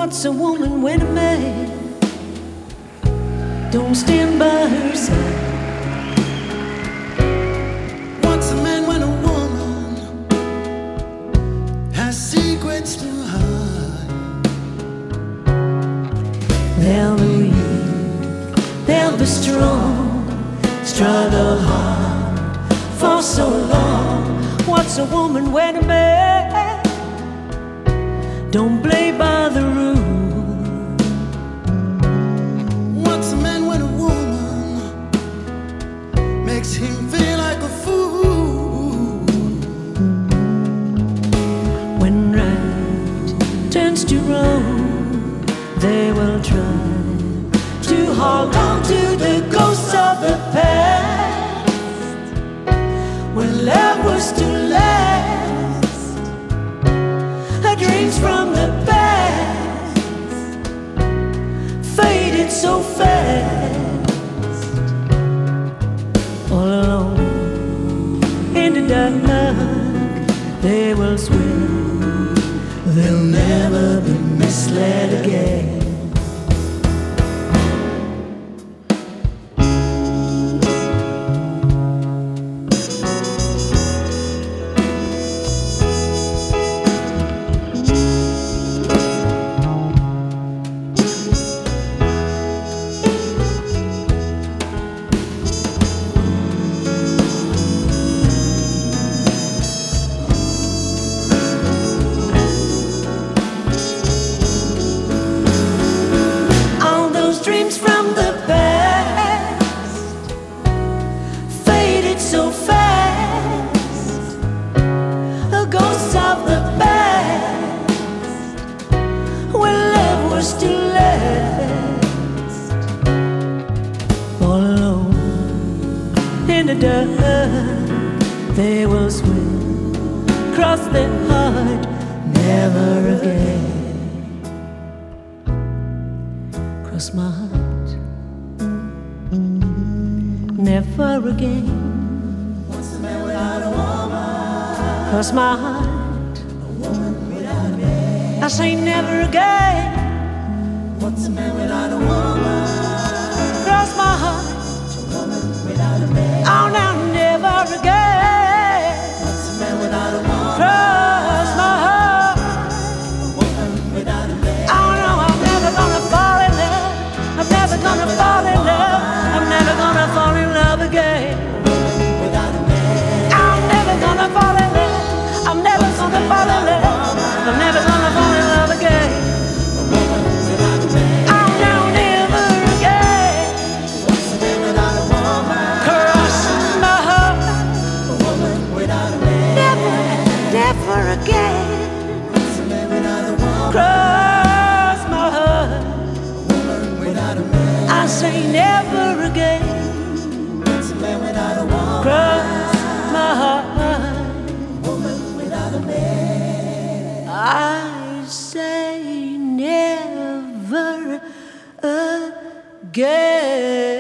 What's a woman when a man don't stand by her side? What's a man when a woman has secrets to hide? They'll be weak, they'll be strong, struggle hard for so long. What's a woman when a man don't play by the rules? What's a man when a woman makes him feel like a fool? When right turns to wrong, they will try to hold on to the ghosts of the past. When love was to last, her dreams from the past faded so fast. All alone in the dark, they will swear they'll never be misled again. Dreams from the past faded so fast. The ghosts of the past, when love was to last. All alone in the dark, they will swim across their heart, never again. Cross my heart, never again. What's a man without a woman? Cross my heart, A woman without a man. I say never again. What's a man without a woman? Cross my heart, A woman without a man. oh now never again. What's a man without a woman? Cross my heart, A woman without a man. oh no, I'm never gonna fall in love. I'm never gonna fall in love. I'm never gonna fall in love again. Without a man. I'm never gonna fall in love. I'm never gonna fall in love. I'm never gonna fall in love again. A woman without a man. Oh no, never again. What's a man without a woman? Cross my heart, A woman without a man. never, never again. What's a man without a woman? Cross my heart, A woman without a man. I say never again. What's a man without a woman? Cross my heart, A woman without a man. I say never again.